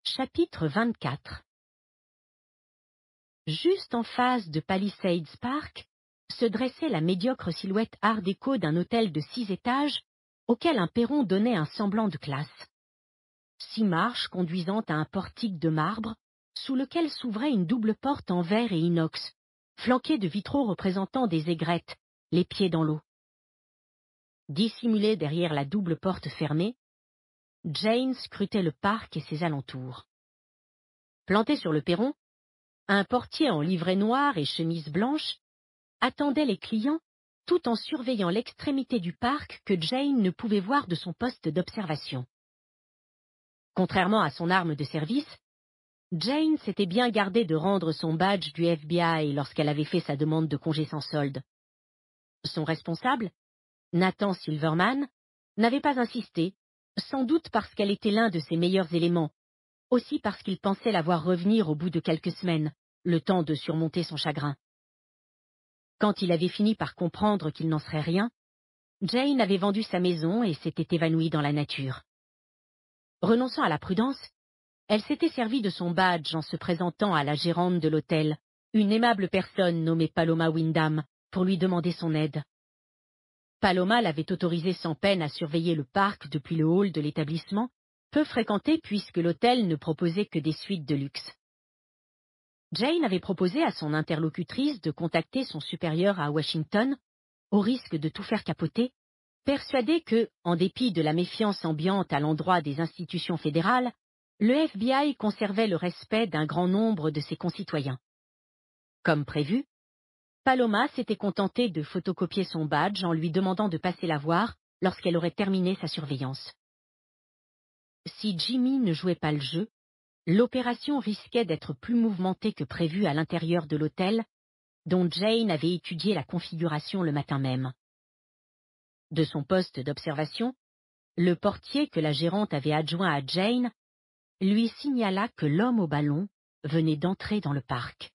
Chapitre 24. Juste en face de Palisades Park se dressait la médiocre silhouette art déco d'un hôtel de 6 étages auquel un perron donnait un semblant de classe. 6 marches conduisant à un portique de marbre sous lequel s'ouvrait une double porte en verre et inox, flanquée de vitraux représentant des aigrettes, les pieds dans l'eau. Dissimulée derrière la double porte fermée, Jane scrutait le parc et ses alentours. Planté sur le perron, un portier en livrée noire et chemise blanche attendait les clients tout en surveillant l'extrémité du parc que Jane ne pouvait voir de son poste d'observation. Contrairement à son arme de service, Jane s'était bien gardée de rendre son badge du FBI lorsqu'elle avait fait sa demande de congé sans solde. Son responsable, Nathan Silverman, n'avait pas insisté, sans doute parce qu'elle était l'un de ses meilleurs éléments, aussi parce qu'il pensait la voir revenir au bout de quelques semaines, le temps de surmonter son chagrin. Quand il avait fini par comprendre qu'il n'en serait rien, Jane avait vendu sa maison et s'était évanouie dans la nature. Renonçant à la prudence, elle s'était servie de son badge en se présentant à la gérante de l'hôtel, une aimable personne nommée Paloma Wyndham, pour lui demander son aide. Paloma l'avait autorisée sans peine à surveiller le parc depuis le hall de l'établissement, peu fréquenté puisque l'hôtel ne proposait que des suites de luxe. Jane avait proposé à son interlocutrice de contacter son supérieur à Washington, au risque de tout faire capoter, persuadée que, en dépit de la méfiance ambiante à l'endroit des institutions fédérales, le FBI conservait le respect d'un grand nombre de ses concitoyens. Comme prévu, Paloma s'était contentée de photocopier son badge en lui demandant de passer la voir lorsqu'elle aurait terminé sa surveillance. Si Jimmy ne jouait pas le jeu, l'opération risquait d'être plus mouvementée que prévu à l'intérieur de l'hôtel, dont Jane avait étudié la configuration le matin même. De son poste d'observation, le portier que la gérante avait adjoint à Jane lui signala que l'homme au ballon venait d'entrer dans le parc.